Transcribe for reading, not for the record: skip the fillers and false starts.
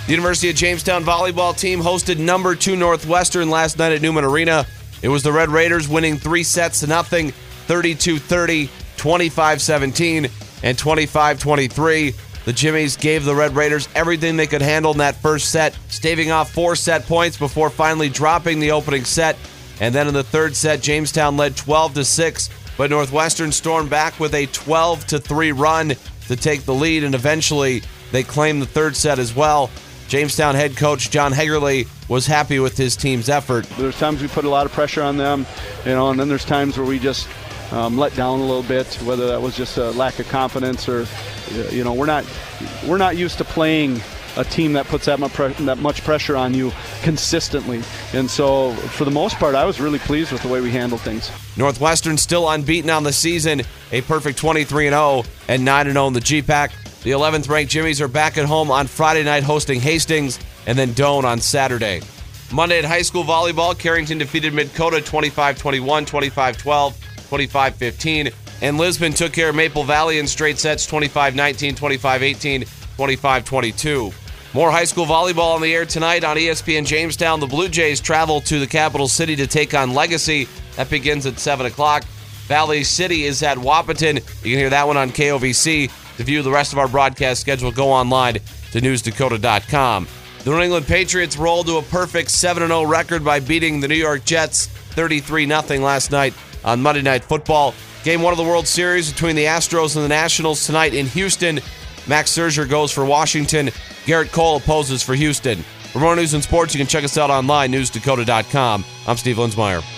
The University of Jamestown volleyball team hosted number 2 Northwestern last night at Newman Arena. It was the Red Raiders winning 3-0, 32-30, 25-17, and 25-23. The Jimmies gave the Red Raiders everything they could handle in that first set, staving off 4 set points before finally dropping the opening set. And then in the third set, Jamestown led 12-6, but Northwestern stormed back with a 12-3 run to take the lead, and eventually they claimed the third set as well. Jamestown head coach John Hegerle was happy with his team's effort. There's times we put a lot of pressure on them, and then there's times where we just let down a little bit, whether that was just a lack of confidence or, we're not used to playing a team that puts that much pressure on you consistently. And so, for the most part, I was really pleased with the way we handled things. Northwestern still unbeaten on the season, a perfect 23-0 and 9-0 in the GPAC. The 11th-ranked Jimmies are back at home on Friday night hosting Hastings and then Doane on Saturday. Monday at high school volleyball, Carrington defeated Mid-Cota 25-21, 25-12, 25-15, and Lisbon took care of Maple Valley in straight sets 25-19, 25-18, 25-22. More high school volleyball on the air tonight on ESPN Jamestown. The Blue Jays travel to the capital city to take on Legacy. That begins at 7 o'clock. Valley City is at Wahpeton. You can hear that one on KOVC. To view the rest of our broadcast schedule, go online to newsdakota.com. The New England Patriots rolled to a perfect 7-0 record by beating the New York Jets 33-0 last night on Monday Night Football. Game 1 of the World Series between the Astros and the Nationals tonight in Houston. Max Scherzer goes for Washington. Garrett Cole opposes for Houston. For more news and sports, you can check us out online, newsdakota.com. I'm Steve Linsmeyer.